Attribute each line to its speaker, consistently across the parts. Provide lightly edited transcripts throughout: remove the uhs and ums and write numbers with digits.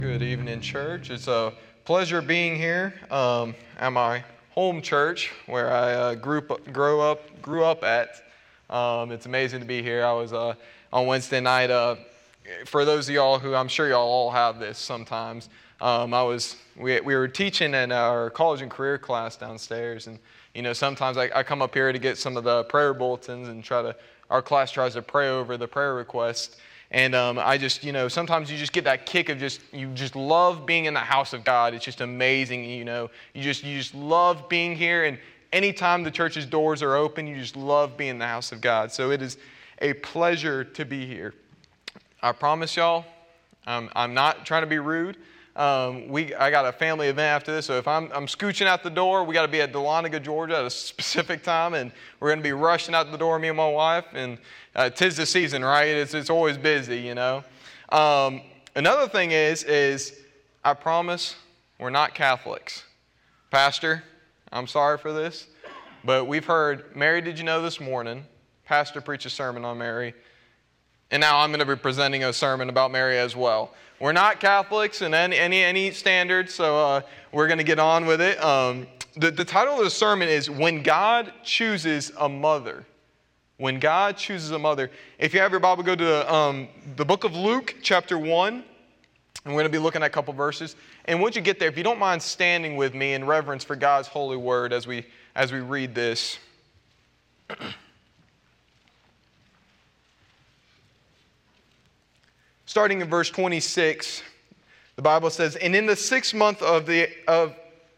Speaker 1: Good evening, church. It's a pleasure being here at my home church where I grew up at. It's amazing to be here. I was on Wednesday night. For those of y'all who I'm sure y'all all have this sometimes. We were teaching in our college and career class downstairs, and sometimes I come up here to get some of the prayer bulletins and our class tries to pray over the prayer requests. And I just, sometimes you just get that kick of you just love being in the house of God. It's just amazing, you just love being here. And anytime the church's doors are open, you just love being in the house of God. So it is a pleasure to be here. I promise y'all, I'm not trying to be rude. I got a family event after this, so if I'm scooching out the door, we got to be at Dahlonega, Georgia at a specific time, and we're going to be rushing out the door, me and my wife, and 'tis the season, right? It's always busy, Another thing is I promise we're not Catholics. Pastor, I'm sorry for this, but we've heard Mary, did you know this morning? Pastor preached a sermon on Mary, and now I'm going to be presenting a sermon about Mary as well. We're not Catholics in any standard, so we're going to get on with it. The title of the sermon is When God Chooses a Mother. When God Chooses a Mother. If you have your Bible, go to the book of Luke, chapter 1. And we're going to be looking at a couple verses. And once you get there, if you don't mind standing with me in reverence for God's holy word as we read this. Starting in verse 26, the Bible says, "And in the sixth month the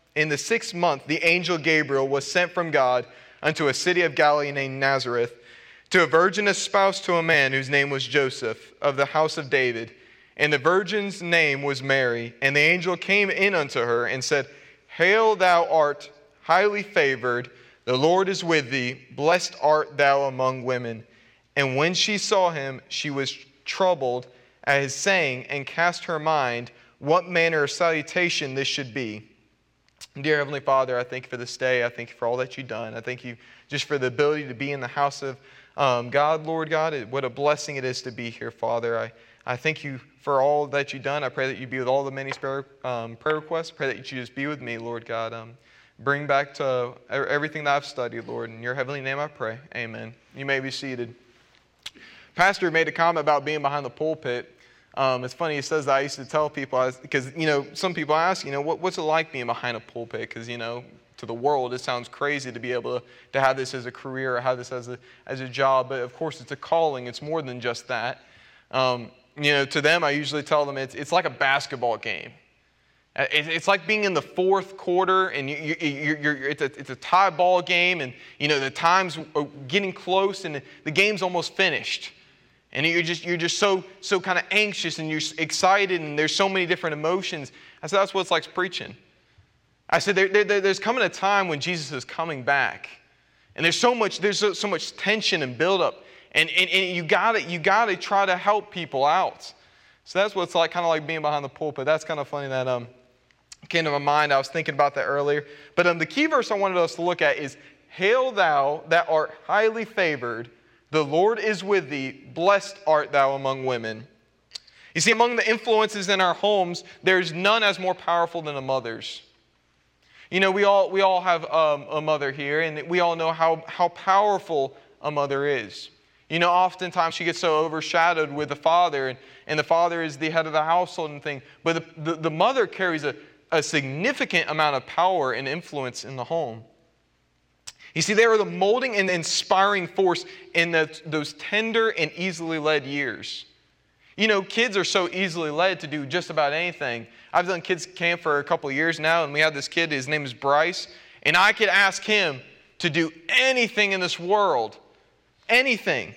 Speaker 1: angel Gabriel was sent from God unto a city of Galilee named Nazareth, to a virgin espoused to a man whose name was Joseph, of the house of David. And the virgin's name was Mary. And the angel came in unto her and said, Hail, thou art highly favored, the Lord is with thee, blessed art thou among women. And when she saw him, she was troubled at his saying, and cast her mind what manner of salutation this should be. Dear Heavenly Father, I thank you for this day. I thank you for all that you've done. I thank you just for the ability to be in the house of God, Lord God. What a blessing it is to be here, Father. I thank you for all that you've done. I pray that you be with all the many prayer requests. I pray that you just be with me, Lord God. Bring back to everything that I've studied, Lord. In your heavenly name I pray. Amen. You may be seated. Pastor made a comment about being behind the pulpit. It's funny, he says that I used to tell people, because, some people ask, what's it like being behind a pulpit? Because, to the world, it sounds crazy to be able to have this as a career or have this as a job. But, of course, it's a calling. It's more than just that. To them, I usually tell them it's like a basketball game. It's like being in the fourth quarter, and it's a tie ball game, and, the time's getting close, and the game's almost finished. And you're just so kind of anxious, and you're excited, and there's so many different emotions. I said, that's what it's like preaching. I said, there's coming a time when Jesus is coming back. And there's so much tension and buildup. And you gotta try to help people out. So that's what it's like, kind of like being behind the pulpit. That's kind of funny that came to my mind. I was thinking about that earlier. But the key verse I wanted us to look at is, Hail thou that art highly favored, the Lord is with thee, blessed art thou among women. You see, among the influences in our homes, there's none as more powerful than a mother's. We all have a mother here, and we all know how powerful a mother is. Oftentimes she gets so overshadowed with the father, and the father is the head of the household and thing. But the mother carries a significant amount of power and influence in the home. You see, they are the molding and inspiring force in those tender and easily led years. Kids are so easily led to do just about anything. I've done kids camp for a couple of years now, and we have this kid, his name is Bryce, and I could ask him to do anything in this world. Anything.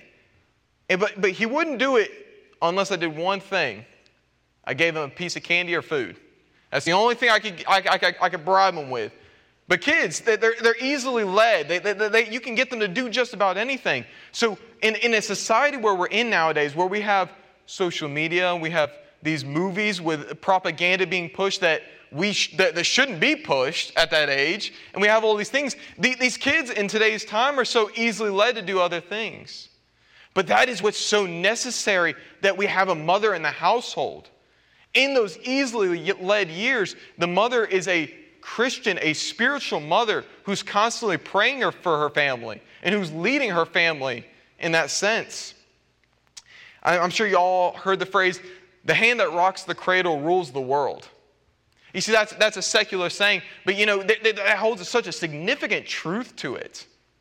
Speaker 1: But he wouldn't do it unless I did one thing. I gave him a piece of candy or food. That's the only thing I could bribe him with. But kids, they're easily led. You can get them to do just about anything. So in a society where we're in nowadays, where we have social media, we have these movies with propaganda being pushed that shouldn't be pushed at that age, and we have all these things. These kids in today's time are so easily led to do other things. But that is what's so necessary, that we have a mother in the household. In those easily led years, the mother is a Christian, a spiritual mother who's constantly praying for her family and who's leading her family in that sense. I'm sure you all heard the phrase, the hand that rocks the cradle rules the world. You see, that's a secular saying, but that holds such a significant truth to it.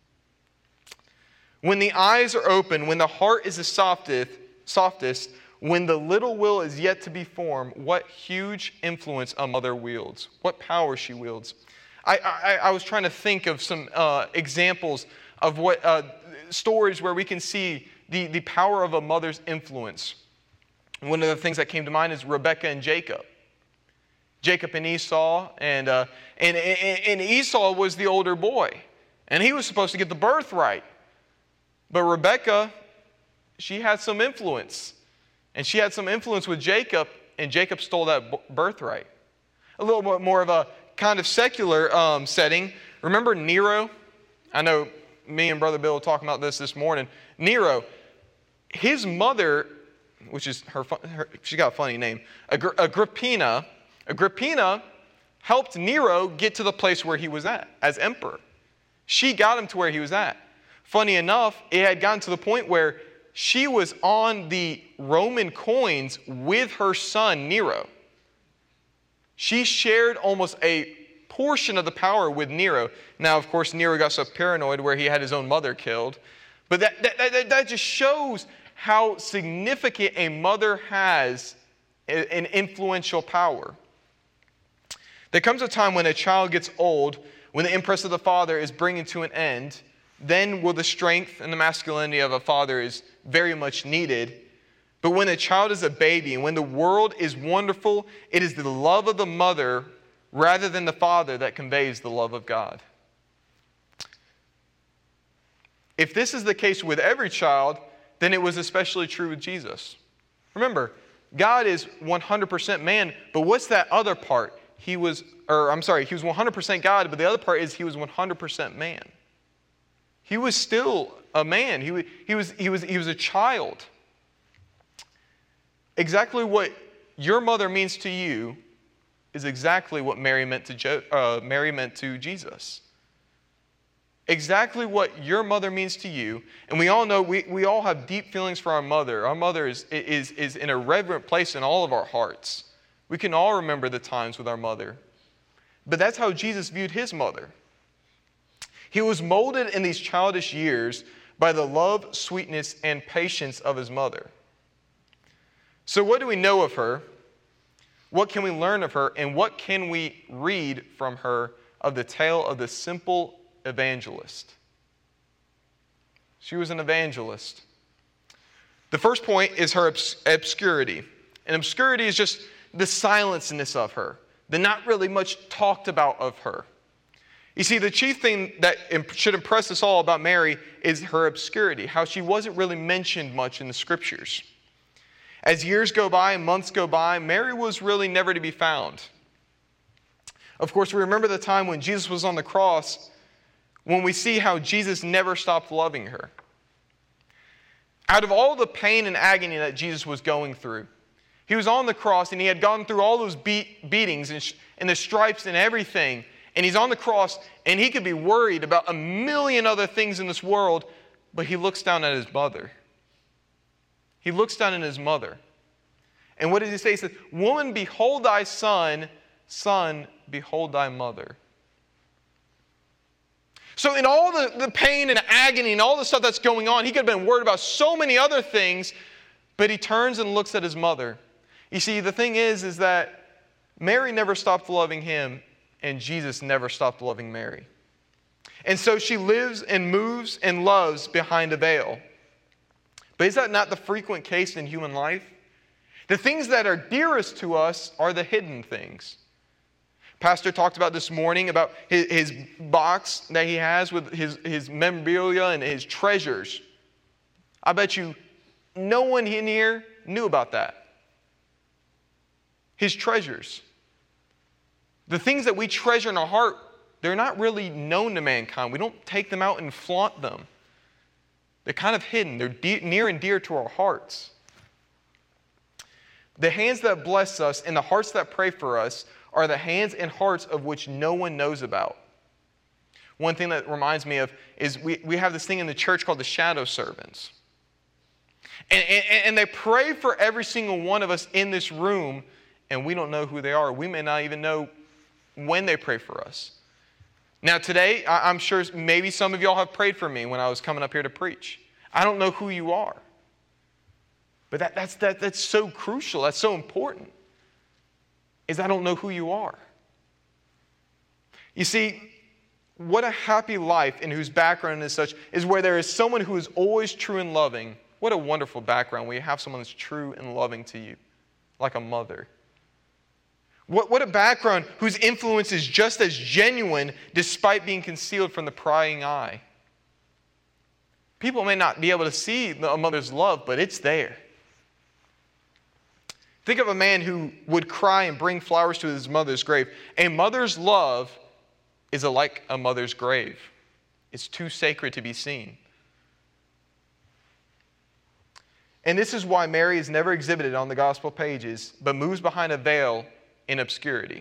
Speaker 1: When the eyes are open, when the heart is the softest, when the little will is yet to be formed, what huge influence a mother wields, what power she wields. I was trying to think of some examples of what stories where we can see the power of a mother's influence. One of the things that came to mind is Rebekah and Jacob. Jacob and Esau, and Esau was the older boy, and he was supposed to get the birthright. But Rebekah, she had some influence, and she had some influence with Jacob, and Jacob stole that birthright. A little bit more of a kind of secular setting. Remember Nero? I know me and Brother Bill were talking about this morning. Nero, his mother, which is she got a funny name, Agrippina helped Nero get to the place where he was at as emperor. She got him to where he was at. Funny enough, it had gotten to the point where she was on the Roman coins with her son Nero. She shared almost a portion of the power with Nero. Now, of course, Nero got so paranoid where he had his own mother killed. But that just shows how significant a mother has an influential power. There comes a time when a child gets old, when the impress of the father is bringing to an end, then will the strength and the masculinity of a father is very much needed. But when a child is a baby and when the world is wonderful, it is the love of the mother rather than the father that conveys the love of God. If this is the case with every child, then it was especially true with Jesus. Remember, God is 100% man, but what's that other part? He was 100% God, but the other part is he was 100% man. He was still a man. He was a child. Exactly what your mother means to you is exactly what Mary meant to Jesus. Exactly what your mother means to you. And we all know, we all have deep feelings for our mother. Our mother is in a reverent place in all of our hearts. We can all remember the times with our mother. But that's how Jesus viewed his mother. He was molded in these childish years by the love, sweetness, and patience of his mother. So what do we know of her? What can we learn of her? And what can we read from her of the tale of the simple evangelist? She was an evangelist. The first point is her obscurity. And obscurity is just the silenceness of her, the not really much talked about of her. You see, the chief thing that should impress us all about Mary is her obscurity, how she wasn't really mentioned much in the scriptures. As years go by and months go by, Mary was really never to be found. Of course, we remember the time when Jesus was on the cross, when we see how Jesus never stopped loving her. Out of all the pain and agony that Jesus was going through, he was on the cross and he had gone through all those beatings and the stripes and everything. And he's on the cross and he could be worried about a million other things in this world, but he looks down at his mother. He looks down at his mother. And what does he say? He says, "Woman, behold thy son. Son, behold thy mother." So in all the pain and agony and all the stuff that's going on, he could have been worried about so many other things, but he turns and looks at his mother. You see, the thing is that Mary never stopped loving him, and Jesus never stopped loving Mary. And so she lives and moves and loves behind a veil. But is that not the frequent case in human life? The things that are dearest to us are the hidden things. Pastor talked about this morning about his box that he has with his memorabilia and his treasures. I bet you no one in here knew about that. His treasures. The things that we treasure in our heart, they're not really known to mankind. We don't take them out and flaunt them. They're kind of hidden. They're near and dear to our hearts. The hands that bless us and the hearts that pray for us are the hands and hearts of which no one knows about. One thing that reminds me of is we have this thing in the church called the shadow servants. And they pray for every single one of us in this room, and we don't know who they are. We may not even know when they pray for us. Now today, I'm sure maybe some of y'all have prayed for me when I was coming up here to preach. I don't know who you are. But that's so crucial, that's so important, is I don't know who you are. You see, what a happy life in whose background is such is where there is someone who is always true and loving. What a wonderful background where you have someone that's true and loving to you, like a mother. What a background whose influence is just as genuine despite being concealed from the prying eye. People may not be able to see a mother's love, but it's there. Think of a man who would cry and bring flowers to his mother's grave. A mother's love is like a mother's grave. It's too sacred to be seen. And this is why Mary is never exhibited on the gospel pages, but moves behind a veil in obscurity.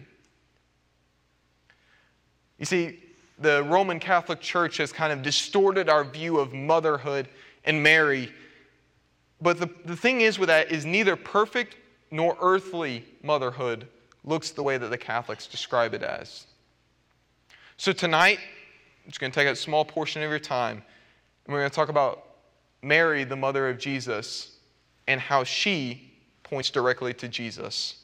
Speaker 1: You see, the Roman Catholic Church has kind of distorted our view of motherhood and Mary. But the thing is with that is neither perfect nor earthly motherhood looks the way that the Catholics describe it as. So tonight, I'm just going to take a small portion of your time, and we're going to talk about Mary, the mother of Jesus, and how she points directly to Jesus.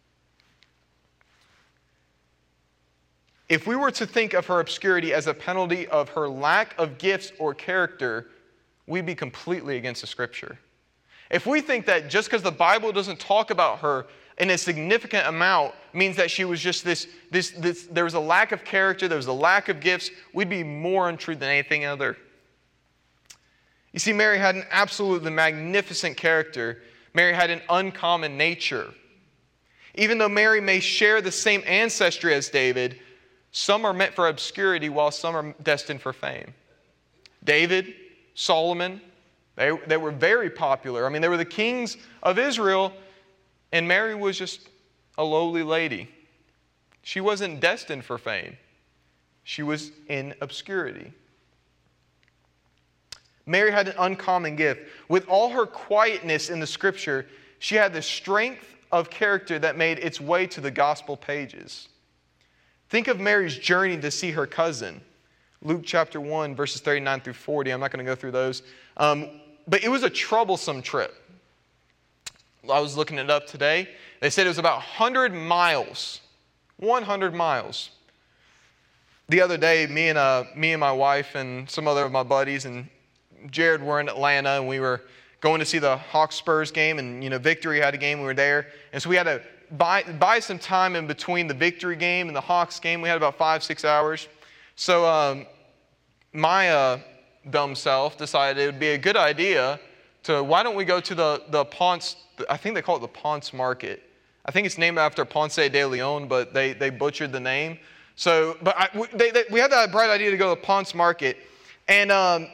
Speaker 1: If we were to think of her obscurity as a penalty of her lack of gifts or character, we'd be completely against the Scripture. If we think that just because the Bible doesn't talk about her in a significant amount means that she was just there was a lack of character, there was a lack of gifts, we'd be more untrue than anything other. You see, Mary had an absolutely magnificent character. Mary had an uncommon nature. Even though Mary may share the same ancestry as David, some are meant for obscurity while some are destined for fame. David, Solomon, they were very popular. I mean, they were the kings of Israel, and Mary was just a lowly lady. She wasn't destined for fame. She was in obscurity. Mary had an uncommon gift. With all her quietness in the Scripture, she had the strength of character that made its way to the gospel pages. Think of Mary's journey to see her cousin. Luke chapter 1, verses 39 through 40. I'm not going to go through those. But it was a troublesome trip. I was looking it up today. They said it was about 100 miles. 100 miles. The other day, me and my wife and some other of my buddies and Jared were in Atlanta, and we were going to see the Hawks-Spurs game, and Victory had a game. We were there. And so we had to buy some time in between the Victory game and the Hawks game. We had about 5-6 hours. So my dumb self decided it would be a good idea to, why don't we go to the Ponce, I think they call it the Ponce Market. I think it's named after Ponce de Leon, but they butchered the name. So, but we had that bright idea to go to the Ponce Market. And,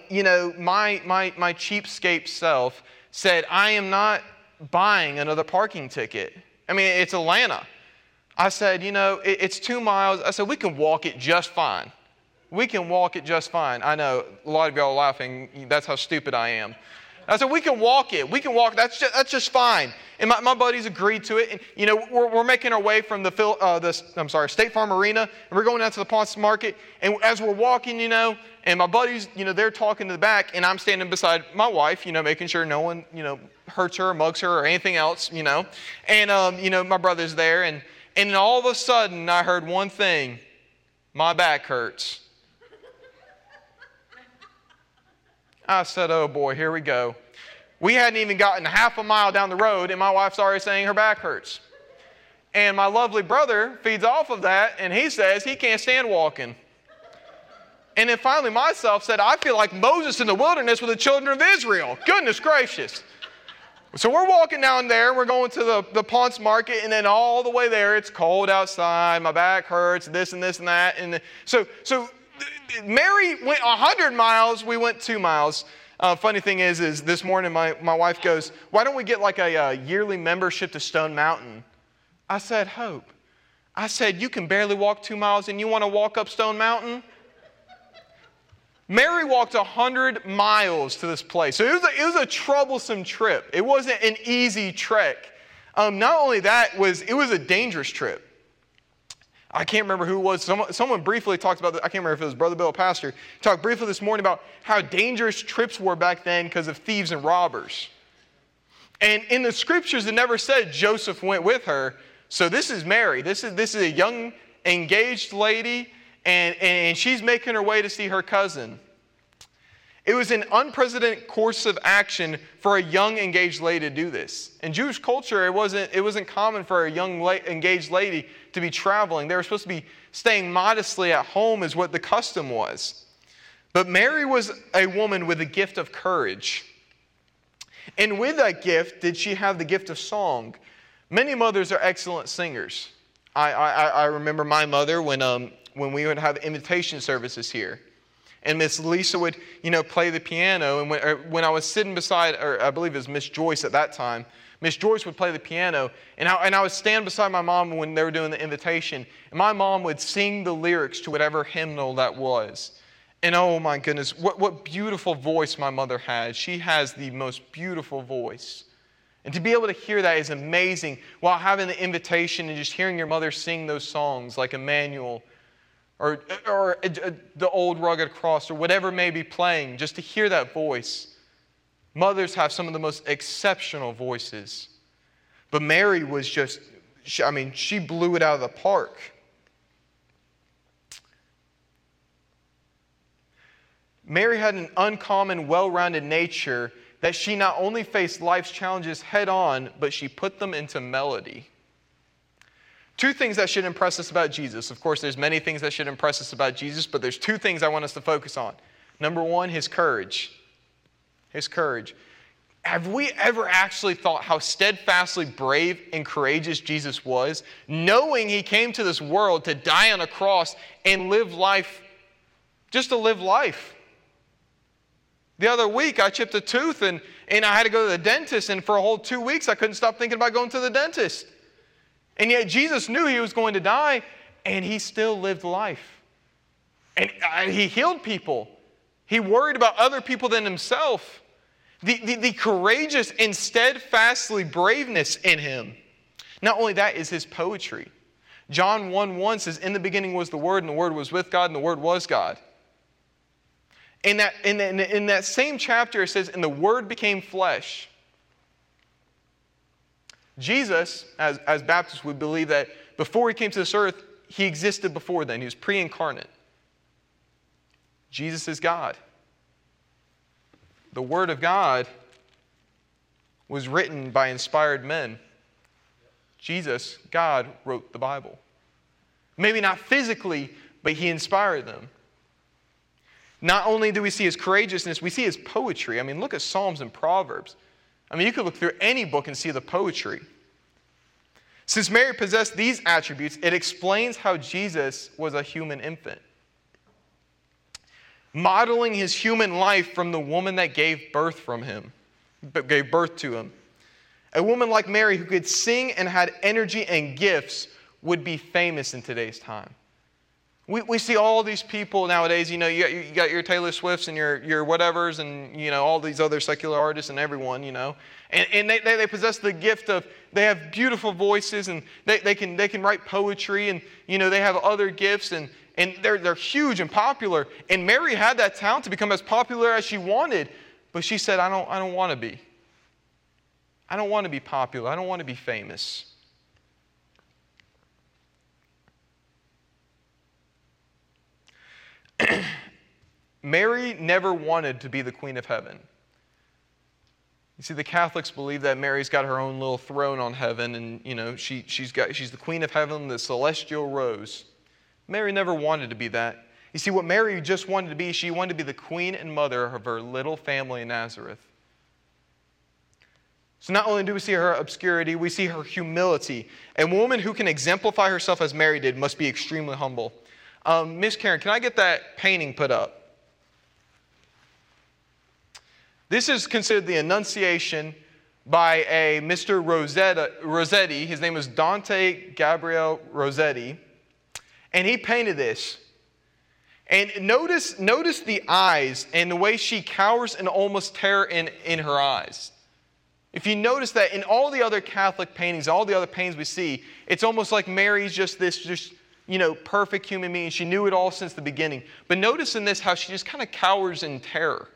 Speaker 1: my cheapskate self said, I am not buying another parking ticket. I mean, it's Atlanta. I said, it's 2 miles. I said, we can walk it just fine. We can walk it just fine. I know a lot of y'all are laughing. That's how stupid I am. I said, we can walk it. We can walk. That's just fine. And my buddies agreed to it. And, we're making our way from State Farm Arena, and we're going out to the Ponce Market. And as we're walking, and my buddies, they're talking to the back, and I'm standing beside my wife, making sure no one, hurts her or mugs her or anything else, And, my brother's there. And then all of a sudden, I heard one thing. My back hurts. I said, oh boy, here we go. We hadn't even gotten half a mile down the road, and my wife's already saying her back hurts. And my lovely brother feeds off of that, and he says he can't stand walking. And then finally myself said, I feel like Moses in the wilderness with the children of Israel. Goodness gracious. So we're walking down there, we're going to the Ponce Market, and then all the way there, it's cold outside, my back hurts, this and this and that. And so Mary went 100 miles, we went 2 miles. Funny thing is this morning my wife goes, why don't we get like a yearly membership to Stone Mountain? I said, Hope, I said, you can barely walk 2 miles and you want to walk up Stone Mountain? Mary walked 100 miles to this place. So it was a troublesome trip. It wasn't an easy trek. Not only that, it was a dangerous trip. I can't remember who it was. Someone briefly talked about this. I can't remember if it was Brother Bill, a pastor. He talked briefly this morning about how dangerous trips were back then because of thieves and robbers. And in the scriptures, it never said Joseph went with her. So this is Mary. This is a young engaged lady, and she's making her way to see her cousin. It was an unprecedented course of action for a young engaged lady to do this. In Jewish culture, it wasn't common for a young engaged lady to be traveling. They were supposed to be staying modestly at home is what the custom was. But Mary was a woman with a gift of courage. And with that gift, did she have the gift of song? Many mothers are excellent singers. I remember my mother when we would have invitation services here. And Miss Lisa would, play the piano. And when I was sitting beside, or I believe it was Miss Joyce at that time, Miss Joyce would play the piano. And I would stand beside my mom when they were doing the invitation. And my mom would sing the lyrics to whatever hymnal that was. And oh my goodness, what beautiful voice my mother had. She has the most beautiful voice. And to be able to hear that is amazing while having the invitation and just hearing your mother sing those songs like Emmanuel, or the old rugged cross, or whatever may be playing, just to hear that voice. Mothers have some of the most exceptional voices. But Mary was she blew it out of the park. Mary had an uncommon, well-rounded nature that she not only faced life's challenges head on, but she put them into melody. Two things that should impress us about Jesus. Of course, there's many things that should impress us about Jesus, but there's two things I want us to focus on. Number one, his courage. His courage. Have we ever actually thought how steadfastly brave and courageous Jesus was, knowing he came to this world to die on a cross and live life, just to live life? The other week, I chipped a tooth and I had to go to the dentist, and for a whole 2 weeks, I couldn't stop thinking about going to the dentist. And yet Jesus knew he was going to die, and he still lived life. And he healed people. He worried about other people than himself. The courageous and steadfastly braveness in him. Not only that is his poetry. John 1:1 says, in the beginning was the Word, and the Word was with God, and the Word was God. In that same chapter, it says, and the Word became flesh. Jesus, as Baptists, would believe that before he came to this earth, he existed before then. He was pre-incarnate. Jesus is God. The Word of God was written by inspired men. Jesus, God, wrote the Bible. Maybe not physically, but he inspired them. Not only do we see his courageousness, we see his poetry. I mean, look at Psalms and Proverbs. I mean, you could look through any book and see the poetry. Since Mary possessed these attributes, it explains how Jesus was a human infant, modeling his human life from the woman that gave birth to him. A woman like Mary who could sing and had energy and gifts would be famous in today's time. We see all these people nowadays, you got your Taylor Swifts and your whatevers and, all these other secular artists and everyone, And they possess the gift of, they have beautiful voices and they can write poetry and, they have other gifts and they're huge and popular. And Mary had that talent to become as popular as she wanted, but she said, I don't want to be. I don't want to be popular. I don't want to be famous. Mary never wanted to be the Queen of Heaven. You see, the Catholics believe that Mary's got her own little throne on heaven, and she's the Queen of Heaven, the celestial rose. Mary never wanted to be that. You see, what Mary just wanted to be, she wanted to be the queen and mother of her little family in Nazareth. So not only do we see her obscurity, we see her humility. A woman who can exemplify herself as Mary did must be extremely humble. Miss Karen, can I get that painting put up? This is considered the Annunciation by a Mr. Rossetti. His name was Dante Gabriel Rossetti. And he painted this. And notice the eyes and the way she cowers in almost terror in her eyes. If you notice that in all the other Catholic paintings, all the other paintings we see, it's almost like Mary's just perfect human being. She knew it all since the beginning. But notice in this how she just kind of cowers in terror.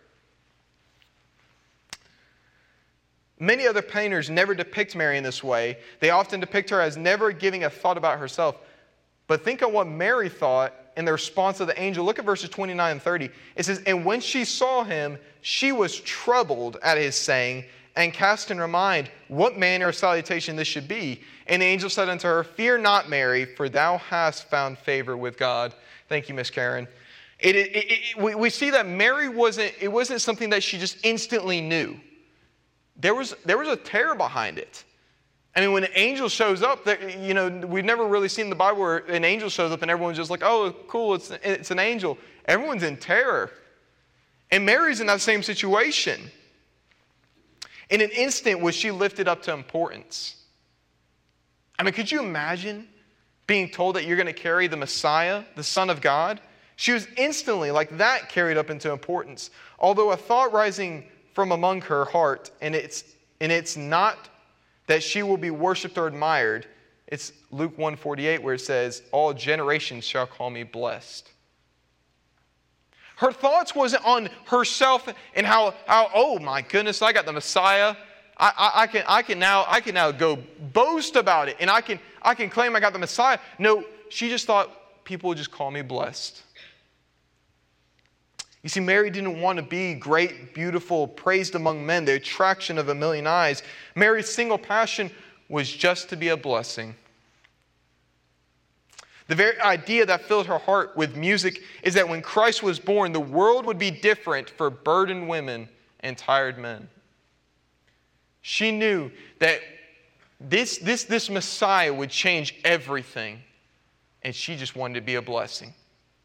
Speaker 1: Many other painters never depict Mary in this way. They often depict her as never giving a thought about herself. But think of what Mary thought in the response of the angel. Look at verses 29 and 30. It says, "And when she saw him, she was troubled at his saying, and cast in her mind what manner of salutation this should be. And the angel said unto her, Fear not, Mary, for thou hast found favor with God." Thank you, Miss Karen. We see that Mary wasn't something that she just instantly knew. There was a terror behind it. I mean, when an angel shows up, we've never really seen in the Bible where an angel shows up and everyone's just like, oh, cool, it's an angel. Everyone's in terror. And Mary's in that same situation. In an instant was she lifted up to importance. I mean, could you imagine being told that you're going to carry the Messiah, the Son of God? She was instantly, like that, carried up into importance. Although a thought rising from among her heart, and it's not that she will be worshipped or admired. It's Luke 1:48 where it says, "All generations shall call me blessed." Her thoughts wasn't on herself and how oh my goodness, I got the Messiah. I can now go boast about it, and I can claim I got the Messiah. No, she just thought people would just call me blessed. You see, Mary didn't want to be great, beautiful, praised among men, the attraction of a million eyes. Mary's single passion was just to be a blessing. The very idea that filled her heart with music is that when Christ was born, the world would be different for burdened women and tired men. She knew that this Messiah would change everything, and she just wanted to be a blessing.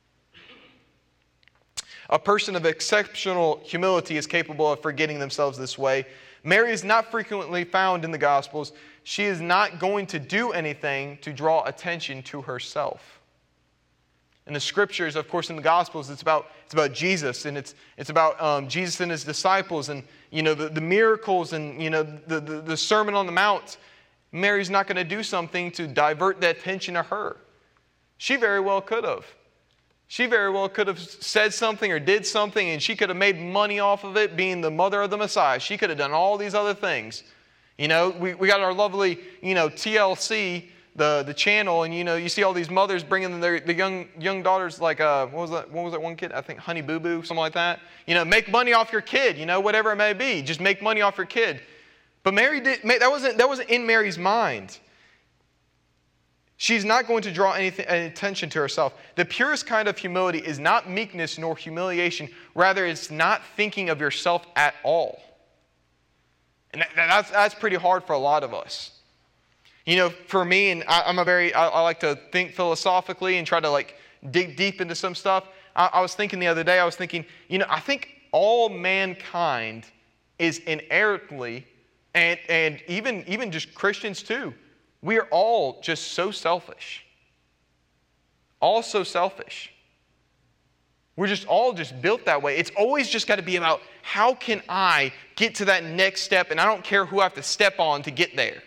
Speaker 1: A person of exceptional humility is capable of forgetting themselves this way. Mary is not frequently found in the Gospels. She is not going to do anything to draw attention to herself. In the Scriptures, of course, in the Gospels, it's about Jesus, and it's about Jesus and his disciples, and the miracles, and the Sermon on the Mount. Mary's not going to do something to divert the attention to her. She very well could have. She very well could have said something or did something, and she could have made money off of it, being the mother of the Messiah. She could have done all these other things. We got our lovely, TLC, the channel, and you see all these mothers bringing the young daughters, like what was that one kid? I think Honey Boo Boo, something like that. Make money off your kid. Whatever it may be, just make money off your kid. But Mary that wasn't in Mary's mind. She's not going to draw any attention to herself. The purest kind of humility is not meekness nor humiliation. Rather, it's not thinking of yourself at all. And that's pretty hard for a lot of us. For me, and I like to think philosophically and try to dig deep into some stuff. I was thinking the other day, I think all mankind is inherently, and even just Christians too, we are all just so selfish. All so selfish. We're just all just built that way. It's always just got to be about how can I get to that next step, and I don't care who I have to step on to get there.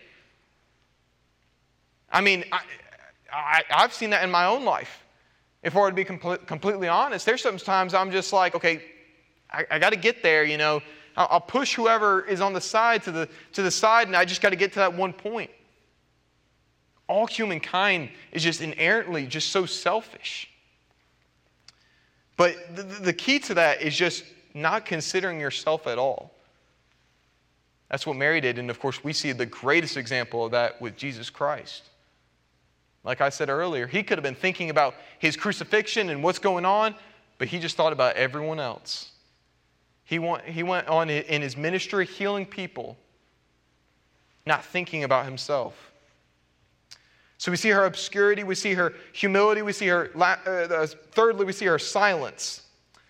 Speaker 1: I mean, I've seen that in my own life. If I were to be completely honest, there's sometimes I'm just like, okay, I got to get there, I'll push whoever is on the side to the side, and I just got to get to that one point. All humankind is just inherently just so selfish. But the key to that is just not considering yourself at all. That's what Mary did. And of course, we see the greatest example of that with Jesus Christ. Like I said earlier, he could have been thinking about his crucifixion and what's going on, but he just thought about everyone else. He went on in his ministry healing people, not thinking about himself. So we see her obscurity, we see her humility, we see her, thirdly, we see her silence.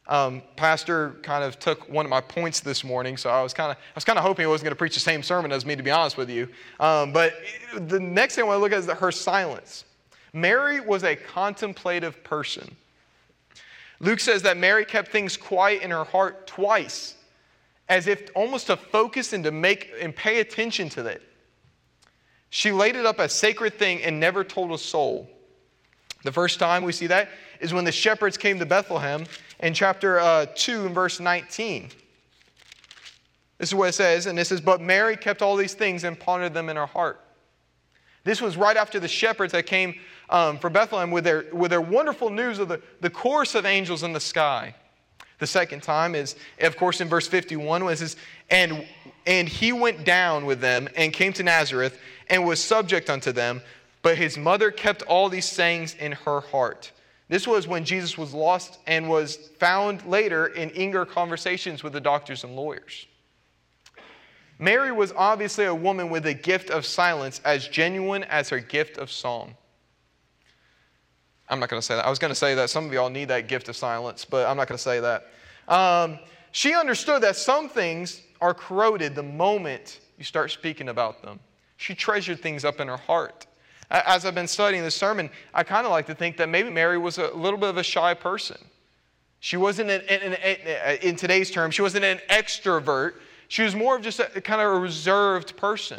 Speaker 1: Pastor kind of took one of my points this morning, so I was kind of hoping he wasn't going to preach the same sermon as me, to be honest with you. But the next thing I want to look at is her silence. Mary was a contemplative person. Luke says that Mary kept things quiet in her heart twice, as if almost to focus and to pay attention to it. She laid it up as a sacred thing and never told a soul. The first time we see that is when the shepherds came to Bethlehem in chapter 2 and verse 19. This is what it says, and it says, "But Mary kept all these things and pondered them in her heart." This was right after the shepherds that came from Bethlehem with their wonderful news of the chorus of angels in the sky. The second time is, of course, in verse 51, when it says, and he went down with them and came to Nazareth and was subject unto them, but his mother kept all these sayings in her heart. This was when Jesus was lost and was found later in eager conversations with the doctors and lawyers. Mary was obviously a woman with a gift of silence as genuine as her gift of song. I'm not going to say that. I was going to say that some of y'all need that gift of silence, but I'm not going to say that. She understood that some things are corroded the moment you start speaking about them. She treasured things up in her heart. As I've been studying this sermon, I kind of like to think that maybe Mary was a little bit of a shy person. She wasn't, in today's terms, she wasn't an extrovert. She was more of just a kind of a reserved person.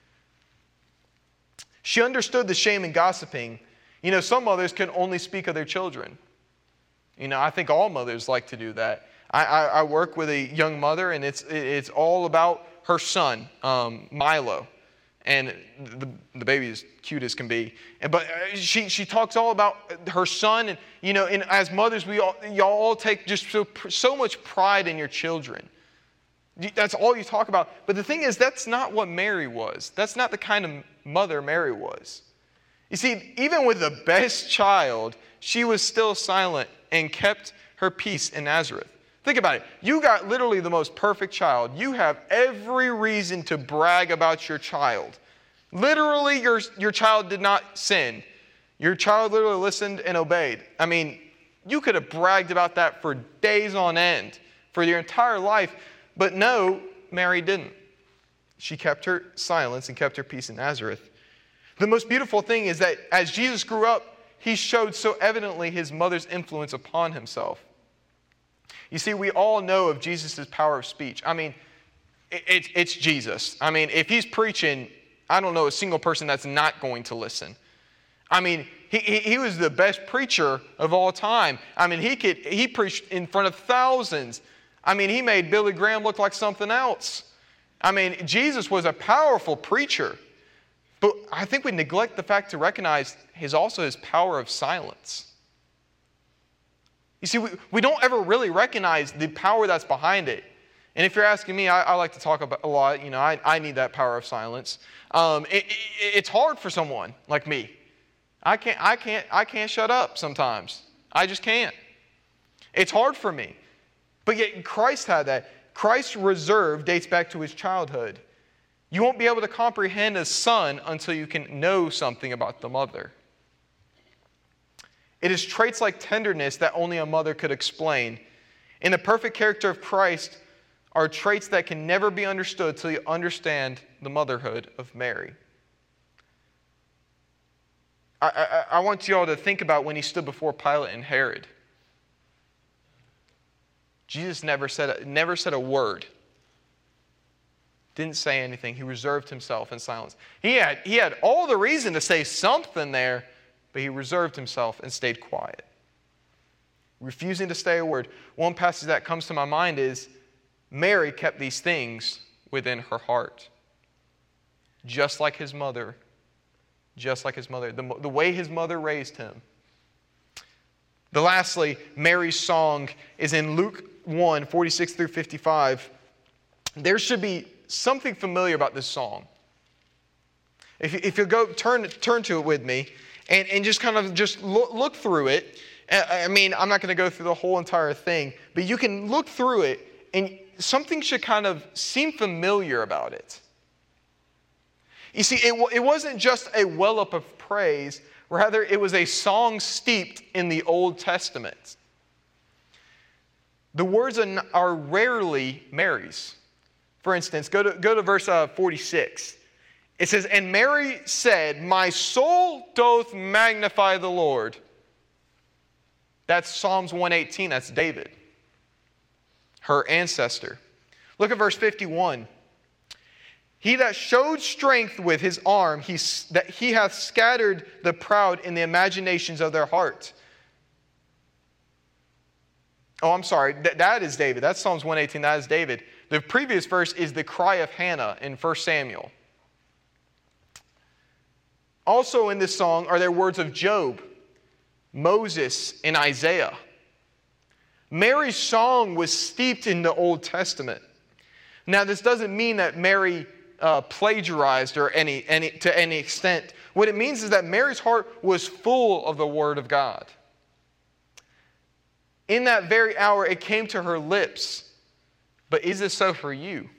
Speaker 1: She understood the shame in gossiping. You know, some mothers can only speak of their children. You know, I think all mothers like to do that. I work with a young mother, and it's all about her son, Milo. And the baby is cute as can be. But she talks all about her son. And, you know, and as mothers, y'all all take just so much pride in your children. That's all you talk about. But the thing is, that's not what Mary was. That's not the kind of mother Mary was. You see, even with the best child, she was still silent and kept her peace in Nazareth. Think about it. You got literally the most perfect child. You have every reason to brag about your child. Literally, your child did not sin. Your child literally listened and obeyed. I mean, you could have bragged about that for days on end, for your entire life. But no, Mary didn't. She kept her silence and kept her peace in Nazareth. The most beautiful thing is that as Jesus grew up, he showed so evidently his mother's influence upon himself. You see, we all know of Jesus' power of speech. I mean, it's Jesus. I mean, if he's preaching, I don't know a single person that's not going to listen. I mean, he was the best preacher of all time. I mean, he preached in front of thousands. I mean, he made Billy Graham look like something else. I mean, Jesus was a powerful preacher. But I think we neglect the fact to recognize also his power of silence. You see, we don't ever really recognize the power that's behind it. And if you're asking me, I like to talk about a lot. You know, I need that power of silence. It's hard for someone like me. I can't shut up sometimes. I just can't. It's hard for me. But yet Christ had that. Christ's reserve dates back to his childhood. You won't be able to comprehend a son until you can know something about the mother. It is traits like tenderness that only a mother could explain. In the perfect character of Christ are traits that can never be understood until you understand the motherhood of Mary. I want you all to think about when he stood before Pilate and Herod. Jesus never said a word. Didn't say anything. He reserved himself in silence. He had all the reason to say something there, but he reserved himself and stayed quiet, refusing to say a word. One passage that comes to my mind is Mary kept these things within her heart, just like his mother, the way his mother raised him. Lastly, Mary's song is in Luke 1, 46 through 55. There should be something familiar about this song. If you'll go turn to it with me and just kind of just look through it. I mean, I'm not going to go through the whole entire thing, but you can look through it and something should kind of seem familiar about it. You see, it wasn't just a well-up of praise, rather it was a song steeped in the Old Testament. the words are rarely Mary's. For instance, go to verse 46. It says, "And Mary said, My soul doth magnify the Lord." That's Psalms 118. That's David, her ancestor. Look at verse 51. "He that showed strength with his arm, that he hath scattered the proud in the imaginations of their heart." Oh, I'm sorry. That is David. That's Psalms 118. That is David. The previous verse is the cry of Hannah in 1 Samuel. Also in this song are there words of Job, Moses, and Isaiah. Mary's song was steeped in the Old Testament. Now, this doesn't mean that Mary plagiarized or to any extent. What it means is that Mary's heart was full of the Word of God. In that very hour, it came to her lips. But is this so for you?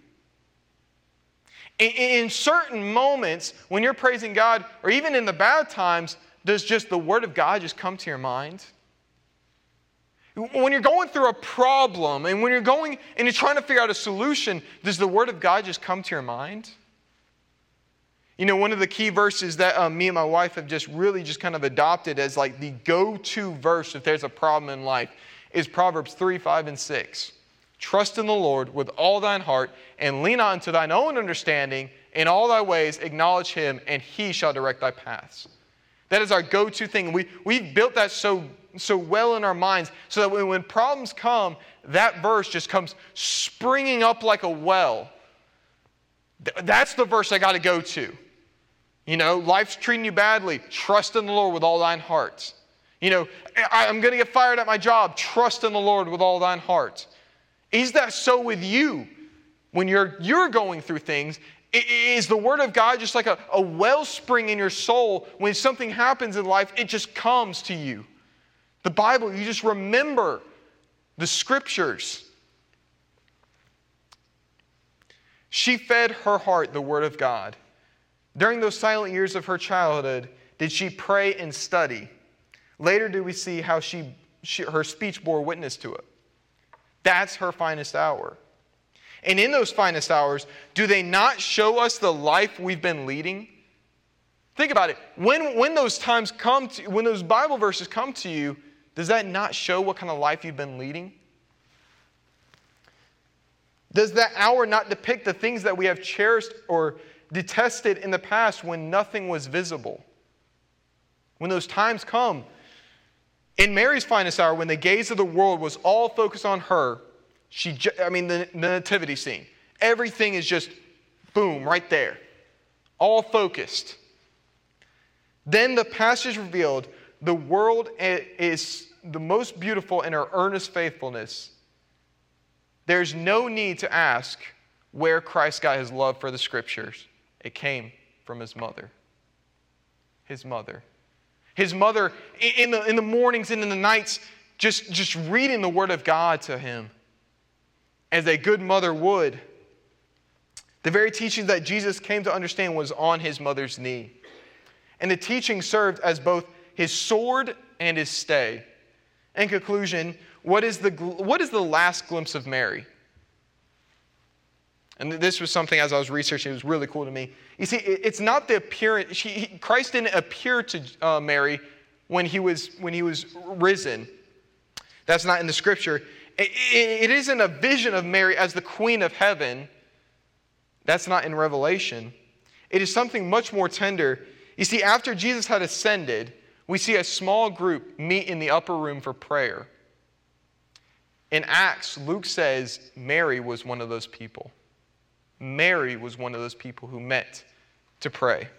Speaker 1: In certain moments, when you're praising God, or even in the bad times, does just the Word of God just come to your mind? When you're going through a problem, and when you're going and you're trying to figure out a solution, does the Word of God just come to your mind? You know, one of the key verses that me and my wife have just kind of adopted as like the go-to verse if there's a problem in life is Proverbs 3, 5, and 6. "Trust in the Lord with all thine heart, and lean not unto thine own understanding. In all thy ways acknowledge Him, and He shall direct thy paths." That is our go-to thing. We've built that so well in our minds so that when problems come, that verse just comes springing up like a well. That's the verse I got to go to. You know, life's treating you badly. Trust in the Lord with all thine heart. You know, I'm going to get fired at my job. Trust in the Lord with all thine heart. Is that so with you when you're going through things? Is the Word of God just like a wellspring in your soul? When something happens in life, it just comes to you. The Bible, you just remember the Scriptures. She fed her heart the Word of God. During those silent years of her childhood, did she pray and study? Later do we see how her speech bore witness to it. That's her finest hour. And in those finest hours, do they not show us the life we've been leading? Think about it. When those times come when those Bible verses come to you, does that not show what kind of life you've been leading? Does that hour not depict the things that we have cherished or detested in the past when nothing was visible? When those times come, in Mary's finest hour, when the gaze of the world was all focused on her, the nativity scene, everything is just boom, right there, all focused. Then the passage revealed the world is the most beautiful in her earnest faithfulness. There's no need to ask where Christ got his love for the Scriptures. It came from his mother. His mother. His mother in the mornings and in the nights just reading the Word of God to him as a good mother would. The very teaching that Jesus came to understand was on his mother's knee. And the teaching served as both his sword and his stay. In conclusion, what is the last glimpse of Mary? And this was something, as I was researching, it was really cool to me. You see, it's not the appearance. Christ didn't appear to Mary when he was risen. That's not in the Scripture. It isn't a vision of Mary as the Queen of Heaven. That's not in Revelation. It is something much more tender. You see, after Jesus had ascended, we see a small group meet in the upper room for prayer. In Acts, Luke says Mary was one of those people. Mary was one of those people who met to pray.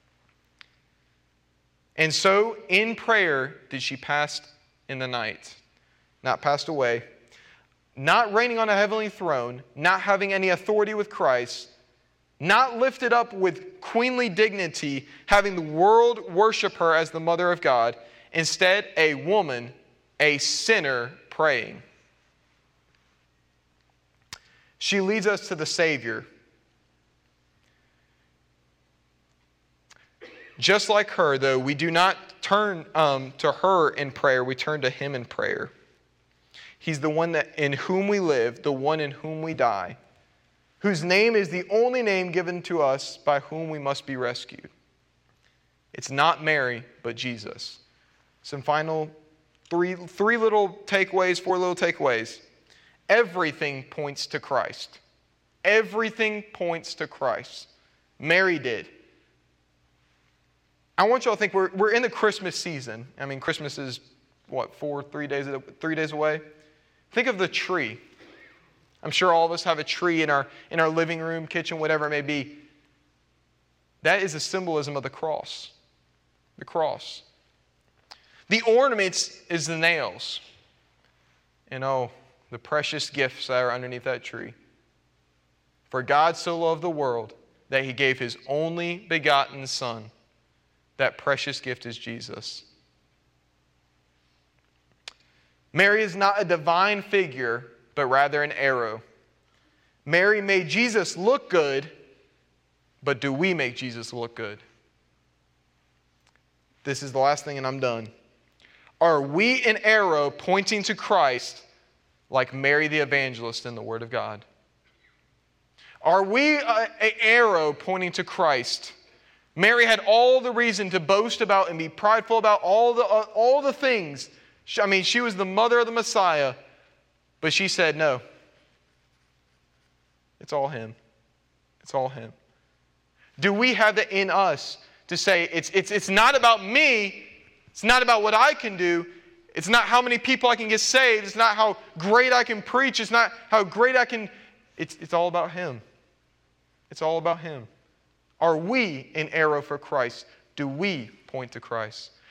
Speaker 1: And so, in prayer, did she pass in the night. Not passed away. Not reigning on a heavenly throne. Not having any authority with Christ. Not lifted up with queenly dignity, having the world worship her as the mother of God. Instead, a woman, a sinner, praying. She leads us to the Savior. Just like her, though, we do not turn to her in prayer. We turn to him in prayer. He's the one in whom we live, the one in whom we die, whose name is the only name given to us by whom we must be rescued. It's not Mary, but Jesus. Some final three little takeaways, 4 little takeaways. Everything points to Christ. Everything points to Christ. Mary did. I want y'all to think we're in the Christmas season. I mean, Christmas is, 3 days away? Think of the tree. I'm sure all of us have a tree in our living room, kitchen, whatever it may be. That is a symbolism of the cross. The cross. The ornaments is the nails. And the precious gifts that are underneath that tree. For God so loved the world that He gave His only begotten Son. That precious gift is Jesus. Mary is not a divine figure, but rather an arrow. Mary made Jesus look good, but do we make Jesus look good? This is the last thing and I'm done. Are we an arrow pointing to Christ like Mary the evangelist in the Word of God? Are we an arrow pointing to Christ? Mary had all the reason to boast about and be prideful about all the things. She was the mother of the Messiah, but she said, no. It's all Him. It's all Him. Do we have that in us to say, it's not about me, it's not about what I can do, it's not how many people I can get saved, it's not how great I can preach, it's not how great I can, it's all about Him. It's all about Him. Are we an arrow for Christ? Do we point to Christ?